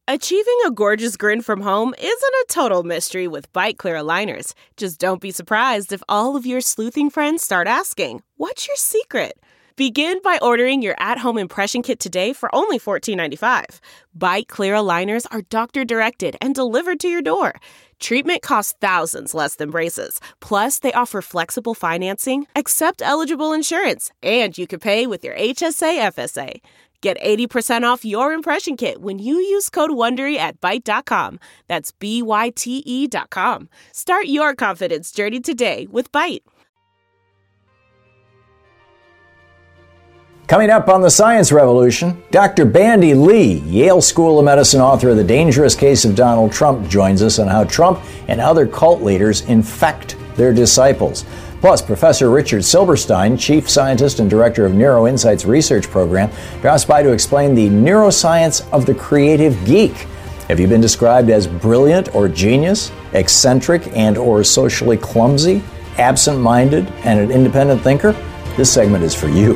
Achieving a gorgeous grin from home isn't a total mystery with Byte Clear aligners. Just don't be surprised if all of your sleuthing friends start asking, "What's your secret?" Begin by ordering your at-home impression kit today for only $14.95. Byte Clear aligners are doctor-directed and delivered to your door. Treatment costs thousands less than braces. Plus, they offer flexible financing, accept eligible insurance, and you can pay with your HSA FSA. Get 80% off your impression kit when you use code WONDERY at Byte.com. That's BYTE.com. Start your confidence journey today with Byte. Coming up on the Science Revolution, Dr. Bandy Lee, Yale School of Medicine author of The Dangerous Case of Donald Trump, joins us on how Trump and other cult leaders infect their disciples. Plus, Professor Richard Silberstein, Chief Scientist and Director of NeuroInsights Research Program, drops by to explain the neuroscience of the creative geek. Have you been described as brilliant or genius, eccentric and or socially clumsy, absent-minded, and an independent thinker? This segment is for you.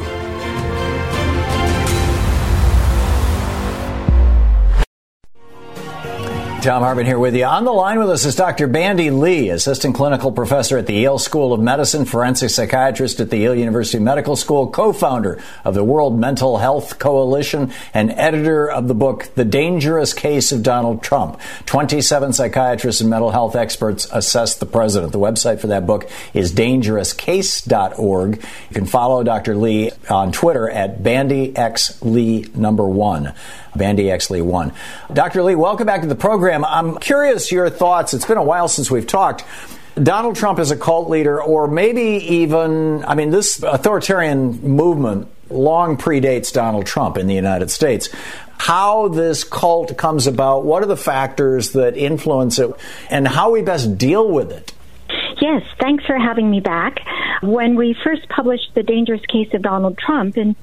Tom Hartman here with you. On the line with us is Dr. Bandy Lee, Assistant Clinical Professor at the Yale School of Medicine, Forensic Psychiatrist at the Yale University Medical School, co-founder of the World Mental Health Coalition, and editor of the book, The Dangerous Case of Donald Trump. 27 psychiatrists and mental health experts assess the president. The website for that book is dangerouscase.org. You can follow Dr. Lee on Twitter at BandyXLee1. BandyXLee1. Dr. Lee, welcome back to the program. I'm curious your thoughts. It's been a while since we've talked. Donald Trump is a cult leader, or maybe even, this authoritarian movement long predates Donald Trump in the United States. How this cult comes about, what are the factors that influence it, and how we best deal with it? Yes, thanks for having me back. When we first published The Dangerous Case of Donald Trump in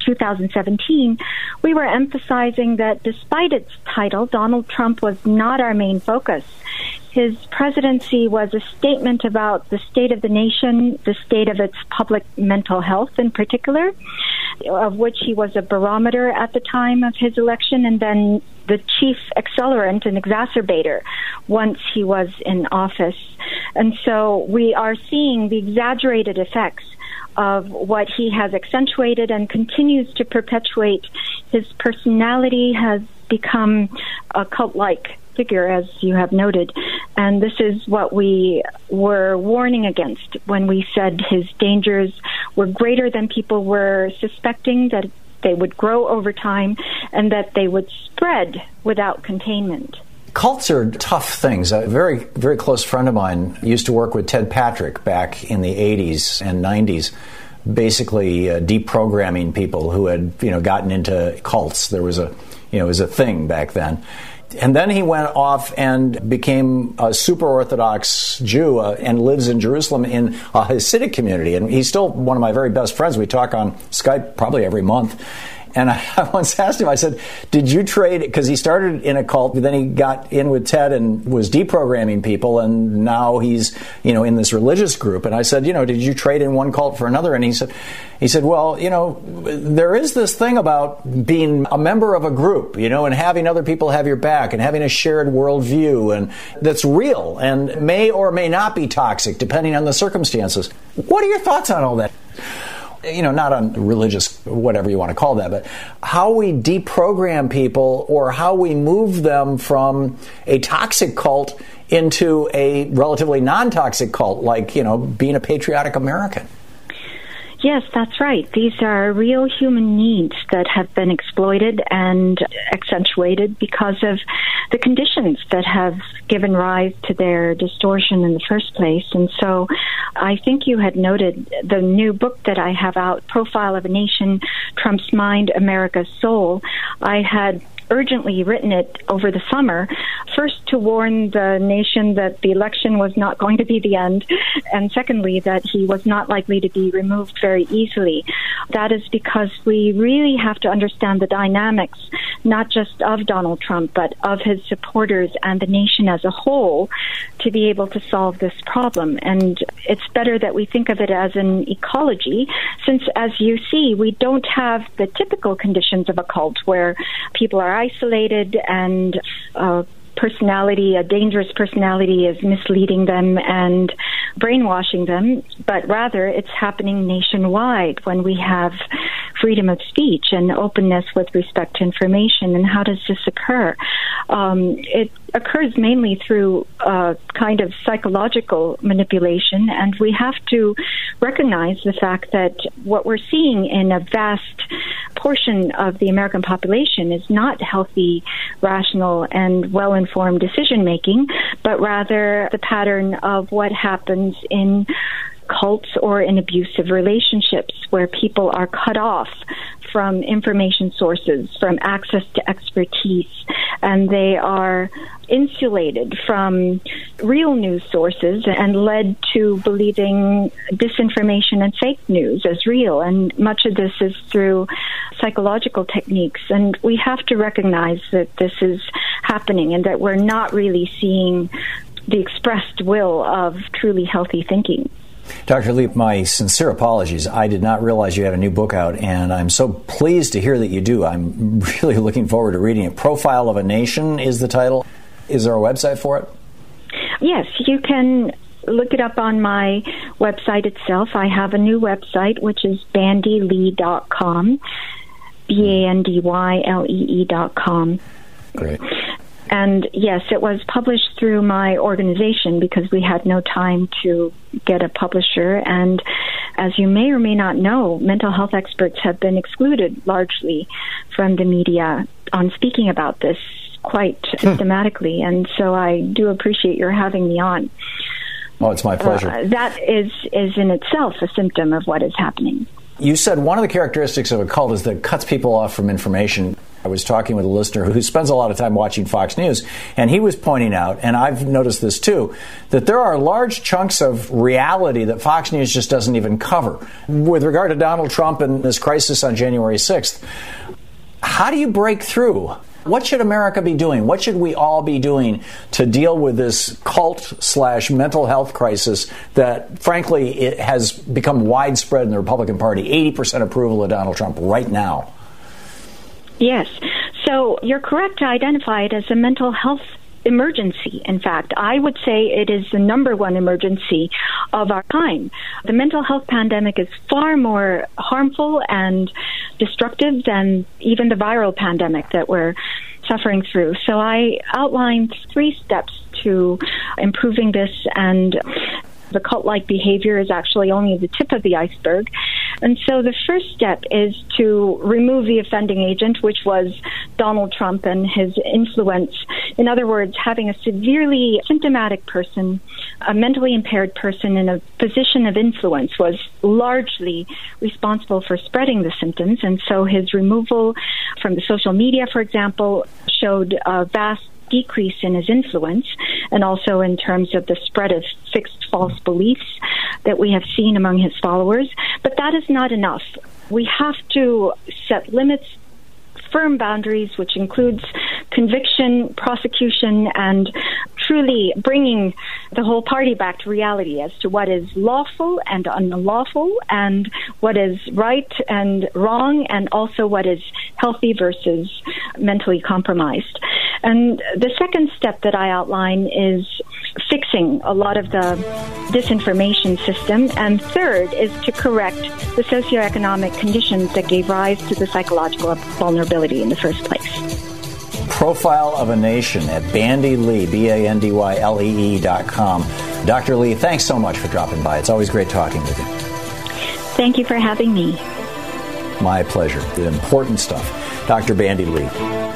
2017, we were emphasizing that despite its title, Donald Trump was not our main focus. His presidency was a statement about the state of the nation, the state of its public mental health in particular, of which he was a barometer at the time of his election, and then the chief accelerant and exacerbator once he was in office. And so we are seeing the exaggerated effects of what he has accentuated and continues to perpetuate. His personality has become a cult-like figure, as you have noted. And this is what we were warning against when we said his dangers were greater than people were suspecting, that they would grow over time, and that they would spread without containment. Cults are tough things. A very, very close friend of mine used to work with Ted Patrick back in the 80s and 90s, basically deprogramming people who had, gotten into cults. There was it was a thing back then. And then he went off and became a super Orthodox Jew and lives in Jerusalem in a Hasidic community. And he's still one of my very best friends. We talk on Skype probably every month. And I once asked him, I said, did you trade, because he started in a cult, but then he got in with Ted and was deprogramming people, and now he's, in this religious group. And I said, did you trade in one cult for another? And he said, well, there is this thing about being a member of a group, and having other people have your back and having a shared worldview, and that's real and may or may not be toxic depending on the circumstances. What are your thoughts on all that? Not on religious, whatever you want to call that, but how we deprogram people or how we move them from a toxic cult into a relatively non-toxic cult, like, being a patriotic American. Yes, that's right. These are real human needs that have been exploited and accentuated because of the conditions that have given rise to their distortion in the first place. And so I think you had noted the new book that I have out, Profile of a Nation, Trump's Mind, America's Soul. I had urgently written it over the summer, first to warn the nation that the election was not going to be the end, and secondly, that he was not likely to be removed very easily. That is because we really have to understand the dynamics, not just of Donald Trump, but of his supporters and the nation as a whole, to be able to solve this problem. And it's better that we think of it as an ecology, since, as you see, we don't have the typical conditions of a cult where people are isolated and personality, a dangerous personality, is misleading them and brainwashing them, but rather it's happening nationwide when we have freedom of speech and openness with respect to information. And how does this occur? It occurs mainly through kind of psychological manipulation, and we have to recognize the fact that what we're seeing in a vast portion of the American population is not healthy, rational, and well-informed decision-making, but rather the pattern of what happens in cults or in abusive relationships where people are cut off from information sources, from access to expertise, and they are insulated from real news sources and led to believing disinformation and fake news as real. And much of this is through psychological techniques. And we have to recognize that this is happening and that we're not really seeing the expressed will of truly healthy thinking. Dr. Lee, my sincere apologies. I did not realize you had a new book out, and I'm so pleased to hear that you do. I'm really looking forward to reading it. Profile of a Nation is the title. Is there a website for it? Yes, you can look it up on my website itself. I have a new website, which is bandylee.com, BANDYLEE.com. Great. And yes, it was published through my organization because we had no time to get a publisher. And as you may or may not know, mental health experts have been excluded largely from the media on speaking about this quite systematically. And so I do appreciate your having me on. Oh, it's my pleasure. That is in itself a symptom of what is happening. You said one of the characteristics of a cult is that it cuts people off from information. I was talking with a listener who spends a lot of time watching Fox News, and he was pointing out, and I've noticed this too, that there are large chunks of reality that Fox News just doesn't even cover. With regard to Donald Trump and this crisis on January 6th, how do you break through? What should America be doing? What should we all be doing to deal with this cult/mental health crisis that, frankly, it has become widespread in the Republican Party? 80% approval of Donald Trump right now. Yes. So you're correct to identify it as a mental health emergency. In fact, I would say it is the number one emergency of our time. The mental health pandemic is far more harmful and destructive than even the viral pandemic that we're suffering through. So I outlined 3 steps to improving this, and the cult-like behavior is actually only the tip of the iceberg. And so the first step is to remove the offending agent, which was Donald Trump and his influence. In other words, having a severely symptomatic person, a mentally impaired person in a position of influence, was largely responsible for spreading the symptoms. And so his removal from the social media, for example, showed a vast decrease in his influence, and also in terms of the spread of fixed false beliefs that we have seen among his followers. But that is not enough. We have to set limits, firm boundaries, which includes conviction, prosecution, and truly bringing the whole party back to reality as to what is lawful and unlawful, and what is right and wrong, and also what is healthy versus mentally compromised. And the second step that I outline is fixing a lot of the disinformation system. And third is to correct the socioeconomic conditions that gave rise to the psychological vulnerability in the first place. Profile of a Nation at Bandy Lee, BANDYLEE.com. Dr. Lee, thanks so much for dropping by. It's always great talking with you. Thank you for having me. My pleasure. The important stuff. Dr. Bandy Lee.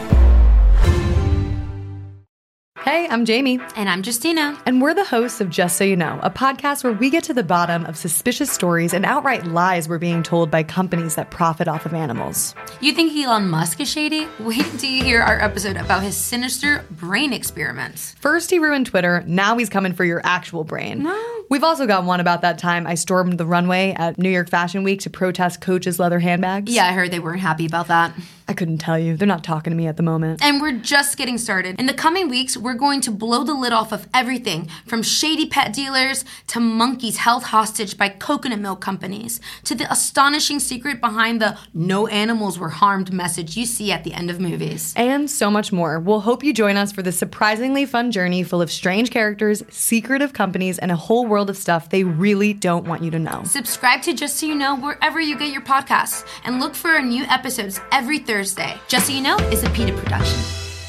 Hey, I'm Jamie. And I'm Justina. And we're the hosts of Just So You Know, a podcast where we get to the bottom of suspicious stories and outright lies we're being told by companies that profit off of animals. You think Elon Musk is shady? Wait until you hear our episode about his sinister brain experiments. First he ruined Twitter, now he's coming for your actual brain. No. We've also got one about that time I stormed the runway at New York Fashion Week to protest Coach's leather handbags. Yeah, I heard they weren't happy about that. I couldn't tell you. They're not talking to me at the moment. And we're just getting started. In the coming weeks, we're going to blow the lid off of everything from shady pet dealers to monkeys held hostage by coconut milk companies to the astonishing secret behind the "no animals were harmed" message you see at the end of movies. And so much more. We'll hope you join us for this surprisingly fun journey full of strange characters, secretive companies, and a whole world of stuff they really don't want you to know. Subscribe to Just So You Know wherever you get your podcasts and look for our new episodes every Thursday. Just So You Know is a PETA production.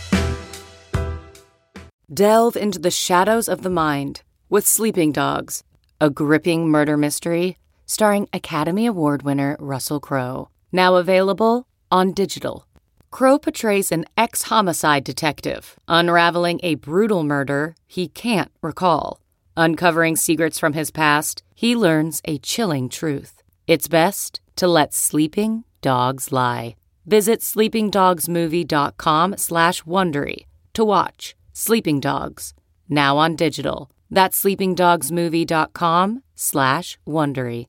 Delve into the shadows of the mind with Sleeping Dogs, a gripping murder mystery starring Academy Award winner Russell Crowe. Now available on digital. Crowe portrays an ex-homicide detective unraveling a brutal murder he can't recall. Uncovering secrets from his past, he learns a chilling truth. It's best to let sleeping dogs lie. Visit sleepingdogsmovie.com/Wondery to watch Sleeping Dogs, now on digital. That's sleepingdogsmovie.com/Wondery.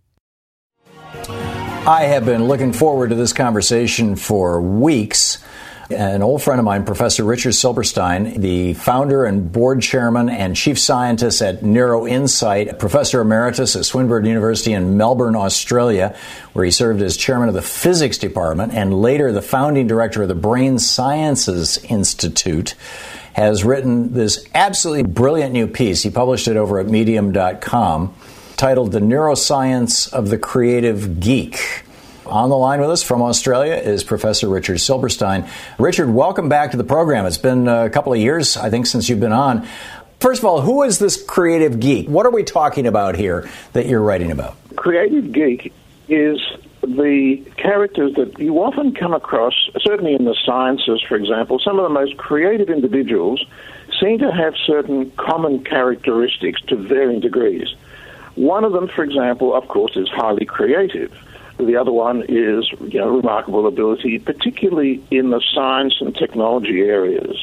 I have been looking forward to this conversation for weeks. An old friend of mine, Professor Richard Silberstein, the founder and board chairman and chief scientist at NeuroInsight, professor emeritus at Swinburne University in Melbourne, Australia, where he served as chairman of the physics department and later the founding director of the Brain Sciences Institute, has written this absolutely brilliant new piece. He published it over at medium.com, titled The Neuroscience of the Creative Geek. On the line with us from Australia is Professor Richard Silberstein. Richard, welcome back to the program. It's been a couple of years, I think, since you've been on. First of all, who is this creative geek? What are we talking about here that you're writing about? Creative geek is the characters that you often come across, certainly in the sciences, for example. Some of the most creative individuals seem to have certain common characteristics to varying degrees. One of them, for example, of course, is highly creative. The other one is, remarkable ability, particularly in the science and technology areas.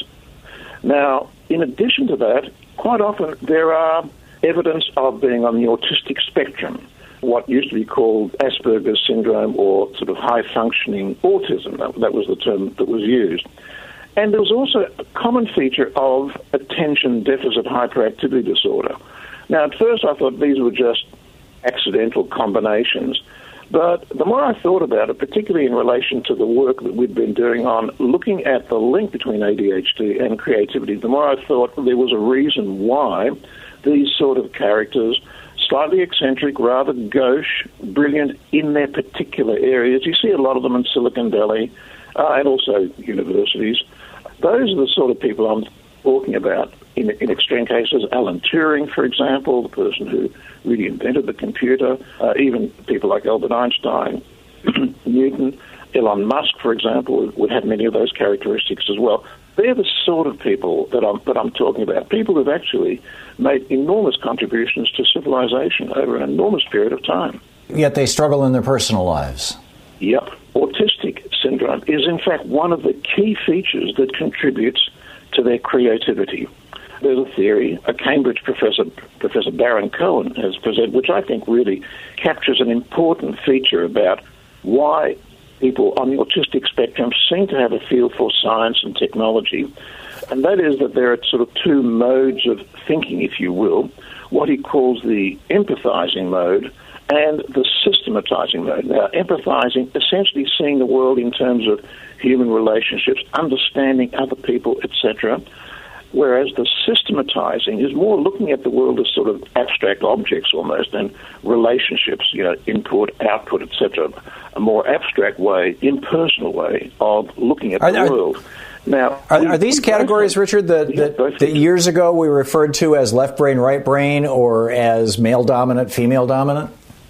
Now, in addition to that, quite often there are evidence of being on the autistic spectrum, what used to be called Asperger's syndrome or sort of high-functioning autism. That was the term that was used. And there was also a common feature of attention deficit hyperactivity disorder. Now, at first I thought these were just accidental combinations. But the more I thought about it, particularly in relation to the work that we'd been doing on looking at the link between ADHD and creativity, the more I thought there was a reason why these sort of characters, slightly eccentric, rather gauche, brilliant in their particular areas. You see a lot of them in Silicon Valley and also universities. Those are the sort of people I'm talking about. In extreme cases, Alan Turing, for example, the person who really invented the computer, even people like Albert Einstein, Newton, Elon Musk, for example, would have many of those characteristics as well. They're the sort of people that I'm talking about, people who've actually made enormous contributions to civilization over an enormous period of time. Yet they struggle in their personal lives. Yep. Autistic syndrome is, in fact, one of the key features that contributes to their creativity. There's a theory, a Cambridge professor, Professor Baron Cohen, has presented, which I think really captures an important feature about why people on the autistic spectrum seem to have a feel for science and technology, and that is that there are sort of two modes of thinking, if you will, what he calls the empathizing mode and the systematizing mode. Now, empathizing, essentially seeing the world in terms of human relationships, understanding other people, etc., whereas the systematizing is more looking at the world as sort of abstract objects almost, and relationships, input, output, etc., a more abstract way, impersonal way of looking at the world. Now, are these categories, Richard, that years ago we referred to as left brain, right brain, or as male dominant, female dominant?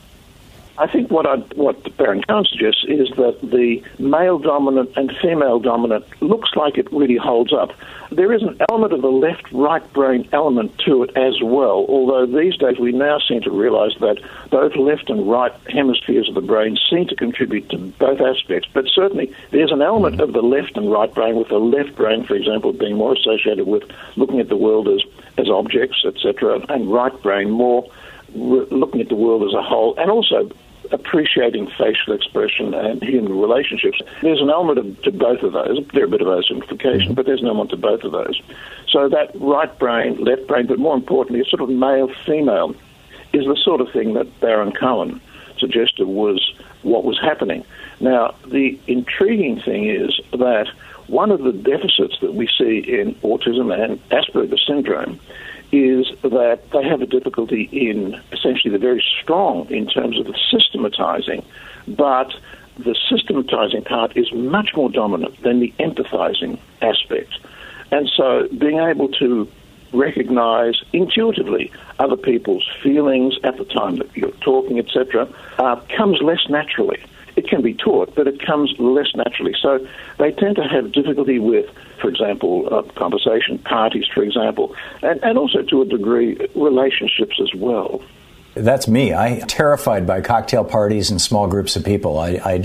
I think what Baron Cohen suggests is that the male dominant and female dominant looks like it really holds up. There is an element of the left-right brain element to it as well, although these days we now seem to realize that both left and right hemispheres of the brain seem to contribute to both aspects. But certainly there's an element of the left and right brain, with the left brain, for example, being more associated with looking at the world as objects, etc., and right brain more looking at the world as a whole, and also appreciating facial expression and human relationships. There's an element to both of those. They're a bit of oversimplification, but there's an element to both of those. So that right brain, left brain, but more importantly, sort of male-female, is the sort of thing that Baron Cohen suggested was what was happening. Now, the intriguing thing is that one of the deficits that we see in autism and Asperger's syndrome is that they have a difficulty in, essentially, they're very strong in terms of the systematizing, but the systematizing part is much more dominant than the empathizing aspect. And so being able to recognize intuitively other people's feelings at the time that you're talking, etc., comes less naturally. It can be taught, but it comes less naturally. So they tend to have difficulty with, for example, conversation, parties, for example, and also to a degree relationships as well. That's me. I'm terrified by cocktail parties and small groups of people. I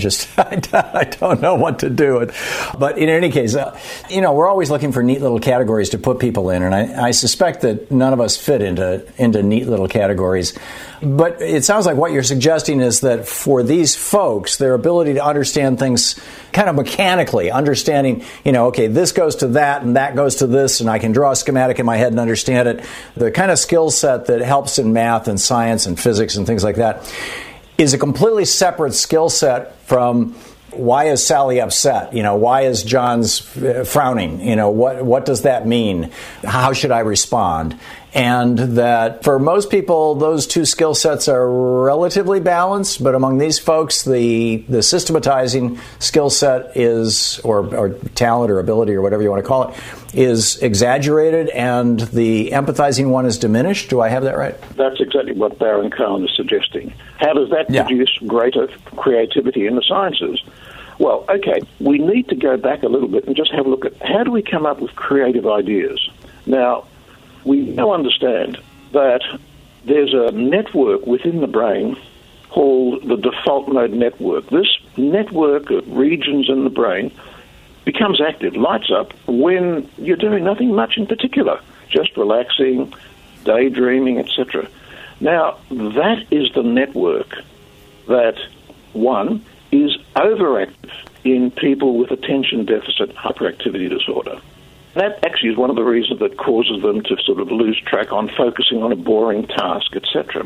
don't know what to do. But in any case, we're always looking for neat little categories to put people in, and I suspect that none of us fit into neat little categories. But it sounds like what you're suggesting is that for these folks, their ability to understand things kind of mechanically, understanding, okay, this goes to that and that goes to this, and I can draw a schematic in my head and understand it. The kind of skill set that helps in math and science and physics and things like that is a completely separate skill set from why is Sally upset? Why is John's frowning? What does that mean? How should I respond? And that for most people, those two skill sets are relatively balanced, but among these folks, the systematizing skill set is, or talent or ability or whatever you want to call it, is exaggerated, and the empathizing one is diminished. Do I have that right? That's exactly what Baron Cohen is suggesting. How does that produce greater creativity in the sciences? Well, okay, we need to go back a little bit and just have a look at how do we come up with creative ideas. Now, we now understand that there's a network within the brain called the default mode network. This network of regions in the brain becomes active, lights up, when you're doing nothing much in particular, just relaxing, daydreaming, etc. Now, that is the network that, one, is overactive in people with attention deficit hyperactivity disorder. That actually is one of the reasons that causes them to sort of lose track on focusing on a boring task, etc.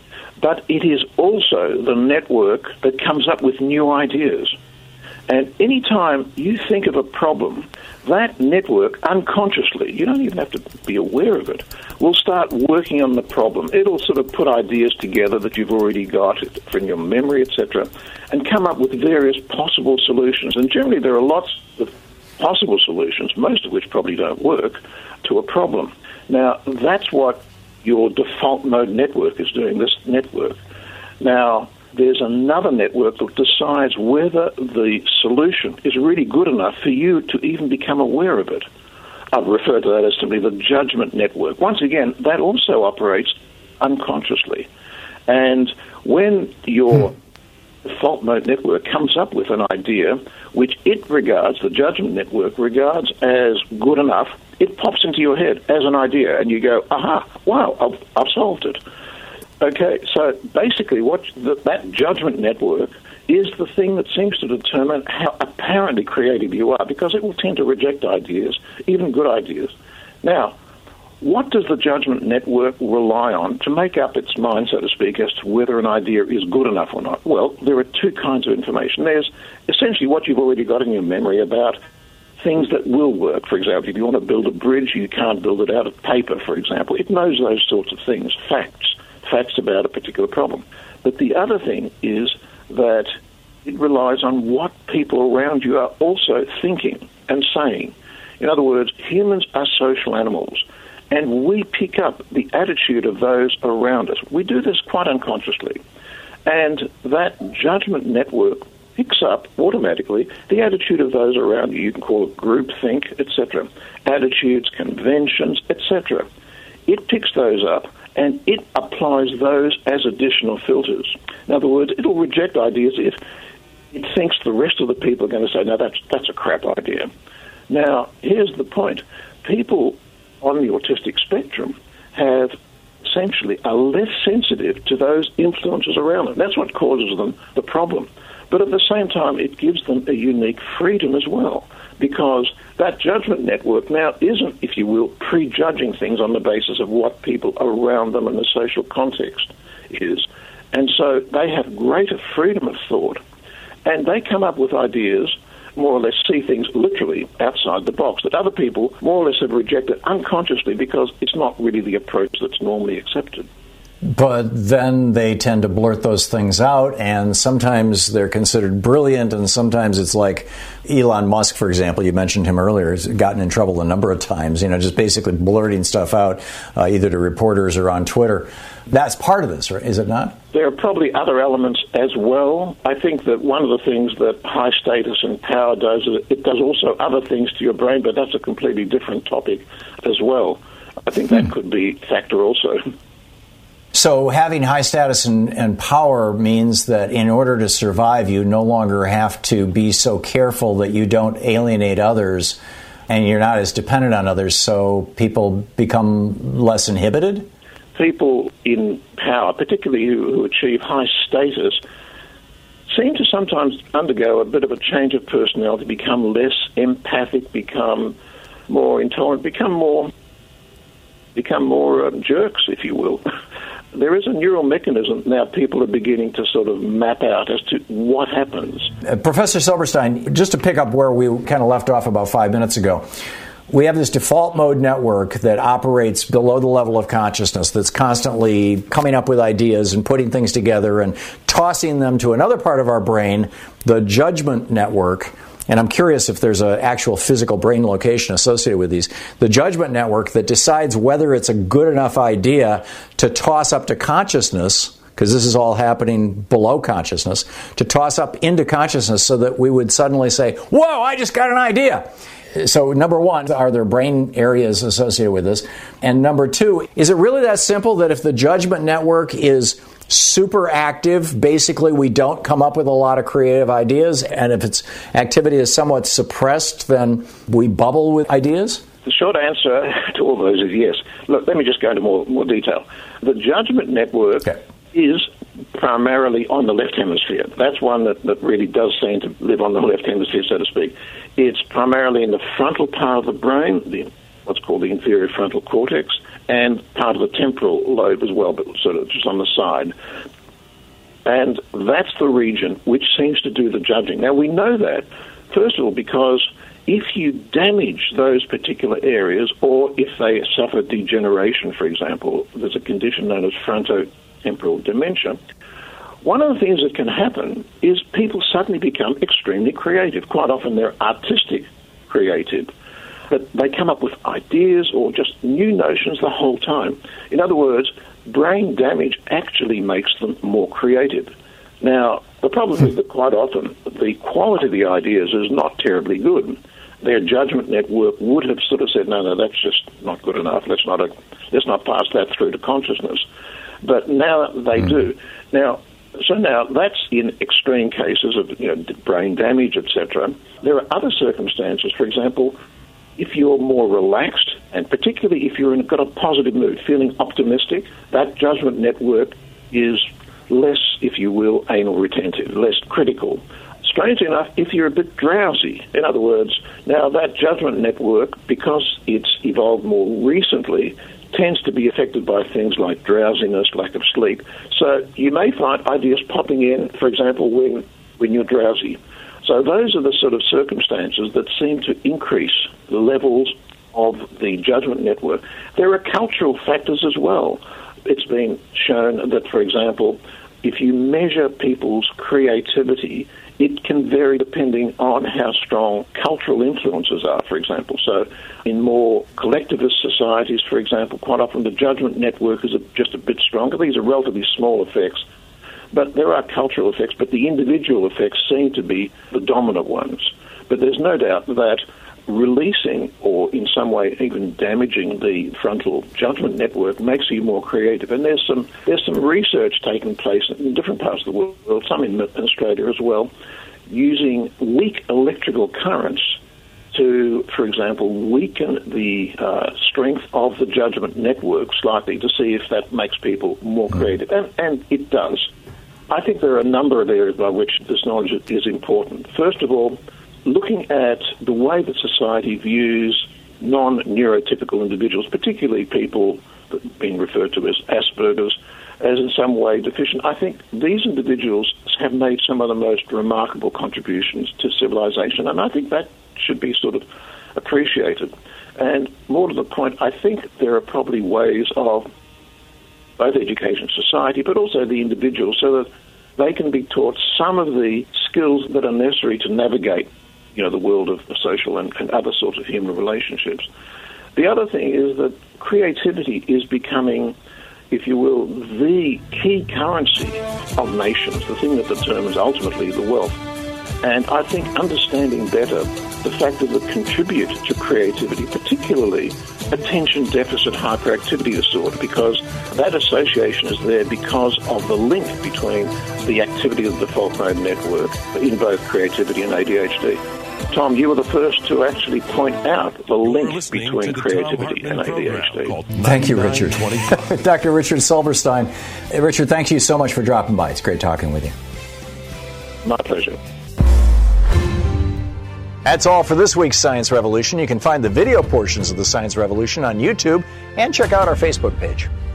But it is also the network that comes up with new ideas. And any time you think of a problem, that network unconsciously, you don't even have to be aware of it, will start working on the problem. It'll sort of put ideas together that you've already got from your memory, etc., and come up with various possible solutions. And generally there are lots of possible solutions, most of which probably don't work, to a problem. Now, that's what your default mode network is doing, this network. Now, there's another network that decides whether the solution is really good enough for you to even become aware of it. I've referred to that as simply the judgment network. Once again, that also operates unconsciously. And when your default mode network comes up with an idea which it regards, the judgment network regards as good enough, it pops into your head as an idea, and you go, aha, wow, I've solved it. Okay, so basically that judgment network is the thing that seems to determine how apparently creative you are, because it will tend to reject ideas, even good ideas. Now, what does the judgment network rely on to make up its mind, so to speak, as to whether an idea is good enough or not? Well, there are two kinds of information. There's essentially what you've already got in your memory about things that will work. For example, if you want to build a bridge, you can't build it out of paper, for example. It knows those sorts of things, facts about a particular problem. But the other thing is that it relies on what people around you are also thinking and saying. In other words, humans are social animals, and we pick up the attitude of those around us. We do this quite unconsciously. And that judgment network picks up automatically the attitude of those around you. You can call it groupthink, etc. Attitudes, conventions, etc. It picks those up, and it applies those as additional filters. In other words, it'll reject ideas if it thinks the rest of the people are going to say, no, that's a crap idea. Now, here's the point. People on the autistic spectrum have essentially are less sensitive to those influences around them. That's what causes them the problem. But at the same time, it gives them a unique freedom as well, because that judgment network now isn't, if you will, prejudging things on the basis of what people around them and the social context is. And so they have greater freedom of thought, and they come up with ideas, more or less see things literally outside the box, that other people more or less have rejected unconsciously because it's not really the approach that's normally accepted. But then they tend to blurt those things out, and sometimes they're considered brilliant, and sometimes it's like Elon Musk, for example. You mentioned him earlier. Has gotten in trouble a number of times, just basically blurting stuff out, either to reporters or on Twitter. That's part of this, right? Is it not? There are probably other elements as well. I think that one of the things that high status and power does is it does also other things to your brain, but that's a completely different topic as well. I think that could be a factor also. So having high status and power means that in order to survive, you no longer have to be so careful that you don't alienate others and you're not as dependent on others, so people become less inhibited? People in power, particularly who achieve high status, seem to sometimes undergo a bit of a change of personality, become less empathic, become more intolerant, become more jerks, if you will. There is a neural mechanism now people are beginning to sort of map out as to what happens. Professor Silberstein, just to pick up where we kind of left off about 5 minutes ago, we have this default mode network that operates below the level of consciousness, that's constantly coming up with ideas and putting things together and tossing them to another part of our brain, the judgment network. And I'm curious if there's an actual physical brain location associated with these. The judgment network that decides whether it's a good enough idea to toss up to consciousness, because this is all happening below consciousness, to toss up into consciousness so that we would suddenly say, whoa, I just got an idea. So number one, are there brain areas associated with this? And number two, is it really that simple that if the judgment network is super active, basically we don't come up with a lot of creative ideas, and if its activity is somewhat suppressed, then we bubble with ideas? The short answer to all those is yes. Look, let me just go into more detail. The judgment network is primarily on the left hemisphere. That's one that really does seem to live on the left hemisphere, so to speak. It's primarily in the frontal part of the brain, what's called the inferior frontal cortex, and part of the temporal lobe as well, but sort of just on the side. And that's the region which seems to do the judging. Now, we know that, first of all, because if you damage those particular areas, or if they suffer degeneration, for example, there's a condition known as frontotemporal dementia, one of the things that can happen is people suddenly become extremely creative. Quite often they're artistic creative, but they come up with ideas or just new notions the whole time. In other words, brain damage actually makes them more creative. Now, the problem is that quite often the quality of the ideas is not terribly good. Their judgment network would have sort of said, no, that's just not good enough. Let's not pass that through to consciousness. But now they do. Now that's in extreme cases of brain damage, etc. There are other circumstances. For example, if you're more relaxed, and particularly if you're got a positive mood, feeling optimistic, that judgment network is less, if you will, anal retentive, less critical. Strangely enough, if you're a bit drowsy, in other words, now that judgment network, because it's evolved more recently, tends to be affected by things like drowsiness, lack of sleep. So you may find ideas popping in, for example, when you're drowsy. So those are the sort of circumstances that seem to increase the levels of the judgment network. There are cultural factors as well. It's been shown that, for example, if you measure people's creativity, it can vary depending on how strong cultural influences are, for example. So in more collectivist societies, for example, quite often the judgment network is just a bit stronger. These are relatively small effects, but there are cultural effects, but the individual effects seem to be the dominant ones. But there's no doubt that releasing or in some way even damaging the frontal judgment network makes you more creative. And there's some research taking place in different parts of the world, some in Australia as well, using weak electrical currents to, for example, weaken the strength of the judgment network slightly to see if that makes people more creative. And it does. I think there are a number of areas by which this knowledge is important. First of all, looking at the way that society views non-neurotypical individuals, particularly people being referred to as Asperger's, as in some way deficient. I think these individuals have made some of the most remarkable contributions to civilization, and I think that should be sort of appreciated. And more to the point, I think there are probably ways of both education, society, but also the individual, so that they can be taught some of the skills that are necessary to navigate, the world of social and other sorts of human relationships. The other thing is that creativity is becoming, if you will, the key currency of nations, the thing that determines ultimately the wealth. And I think understanding better the factors that contribute to creativity, particularly attention deficit hyperactivity disorder, because that association is there because of the link between the activity of the default mode network in both creativity and ADHD. Tom, you were the first to actually point out the link between creativity and ADHD. Thank you, Richard. Dr. Richard Silverstein. Richard, thank you so much for dropping by. It's great talking with you. My pleasure. That's all for this week's Science Revolution. You can find the video portions of the Science Revolution on YouTube and check out our Facebook page.